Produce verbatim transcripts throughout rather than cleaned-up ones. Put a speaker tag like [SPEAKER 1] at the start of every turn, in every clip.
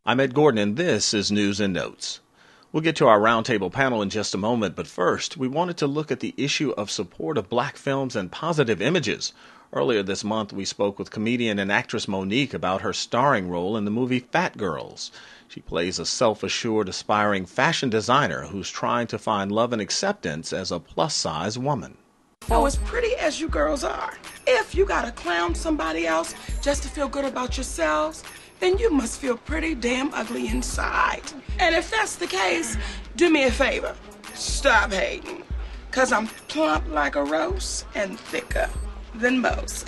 [SPEAKER 1] I'm Ed Gordon, and this is News and Notes. We'll get to our roundtable panel in just a moment, but first, we wanted to look at the issue of support of black films and positive images. Earlier this month, we spoke with comedian and actress Mo'Nique about her starring role in the movie Fat Girls. She plays a self-assured, aspiring fashion designer who's trying to find love and acceptance as a plus-size woman.
[SPEAKER 2] Oh, as pretty as you girls are, if you gotta clown somebody else just to feel good about yourselves, then you must feel pretty damn ugly inside. And if that's the case, do me a favor. Stop hating. Cause I'm plump like a rose and thicker than most.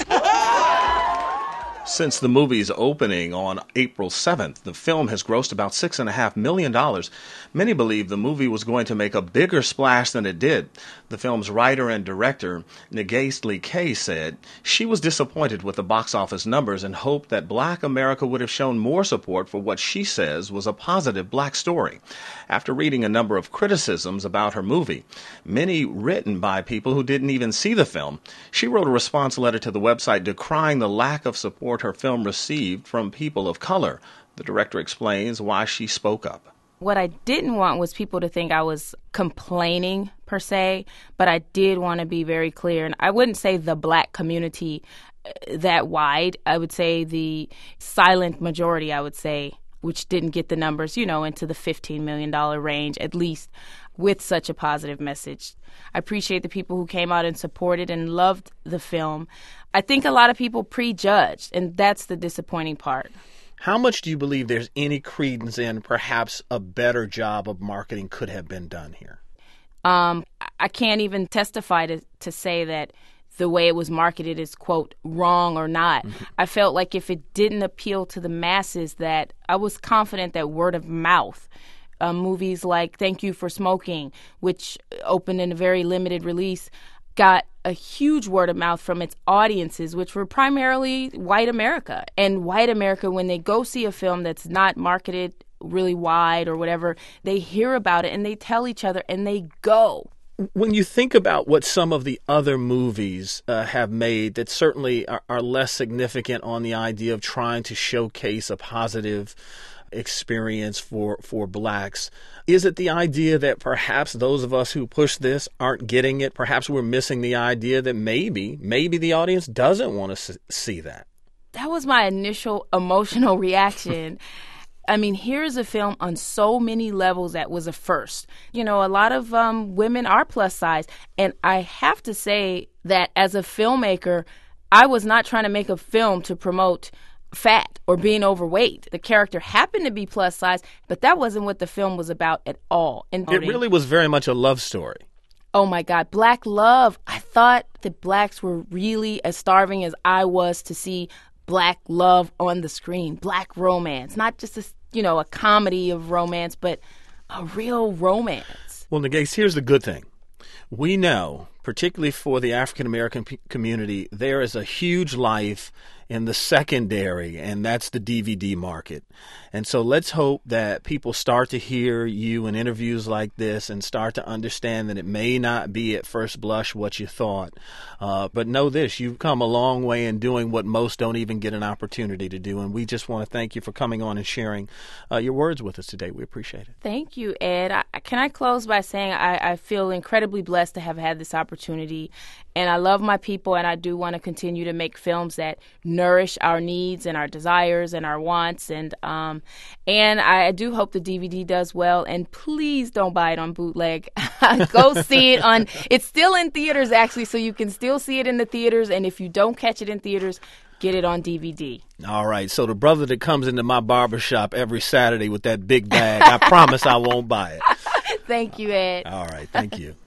[SPEAKER 1] Since the movie's opening on April seventh, the film has grossed about six point five million dollars. Many believe the movie was going to make a bigger splash than it did. The film's writer and director, Negaste Kay, said she was disappointed with the box office numbers and hoped that Black America would have shown more support for what she says was a positive black story. After reading a number of criticisms about her movie, many written by people who didn't even see the film, she wrote a response letter to the website decrying the lack of support her film received from people of color. The director explains why she spoke up.
[SPEAKER 3] What I didn't want was people to think I was complaining, per se, but I did want to be very clear. And I wouldn't say the black community that wide. I would say the silent majority, I would say, which didn't get the numbers, you know, into the fifteen million dollars range, at least with such a positive message. I appreciate the people who came out and supported and loved the film. I think a lot of people prejudged, and that's the disappointing part.
[SPEAKER 4] How much do you believe there's any credence in perhaps a better job of marketing could have been done here?
[SPEAKER 3] Um, I can't even testify to, to say that the way it was marketed is, quote, wrong or not. Mm-hmm. I felt like if it didn't appeal to the masses, that I was confident that word of mouth, uh, movies like Thank You for Smoking, which opened in a very limited release, got a huge word of mouth from its audiences, which were primarily white America. And white America, when they go see a film that's not marketed really wide or whatever, they hear about it and they tell each other and they go.
[SPEAKER 4] When you think about what some of the other movies uh, have made that certainly are, are less significant on the idea of trying to showcase a positive experience for, for blacks, is it the idea that perhaps those of us who push this aren't getting it? Perhaps we're missing the idea that maybe, maybe the audience doesn't want to see that.
[SPEAKER 3] That was my initial emotional reaction. I mean, here's a film on so many levels that was a first. You know, a lot of um, women are plus size. And I have to say that as a filmmaker, I was not trying to make a film to promote fat or being overweight. The character happened to be plus size, but that wasn't what the film was about at all. And
[SPEAKER 4] it really was very much a love story.
[SPEAKER 3] Oh, my God. Black love. I thought that blacks were really as starving as I was to see black love on the screen, black romance, not just a, you know, a comedy of romance, but a real romance.
[SPEAKER 4] Well, Negaste, here's the good thing. We know, particularly for the African-American p- community, there is a huge life in the secondary, and that's the D V D market. And so let's hope that people start to hear you in interviews like this and start to understand that it may not be at first blush what you thought. Uh, but know this, you've come a long way in doing what most don't even get an opportunity to do. And we just want to thank you for coming on and sharing uh, your words with us today. We appreciate it.
[SPEAKER 3] Thank you, Ed. I, can I close by saying I, I feel incredibly blessed to have had this opportunity. And I love my people, and I do want to continue to make films that nourish our needs and our desires and our wants. And um, and I do hope the D V D does well. And please don't buy it on bootleg. Go see it on. It's still in theaters, actually, so you can still see it in the theaters. And if you don't catch it in theaters, get it on D V D.
[SPEAKER 4] All right. So the brother that comes into my barbershop every Saturday with that big bag, I promise I won't buy it.
[SPEAKER 3] Thank you, Ed.
[SPEAKER 4] All right. Thank you.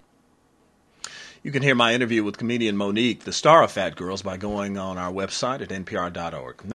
[SPEAKER 1] You can hear my interview with comedian Mo'Nique, the star of Fat Girls, by going on our website at N P R dot org.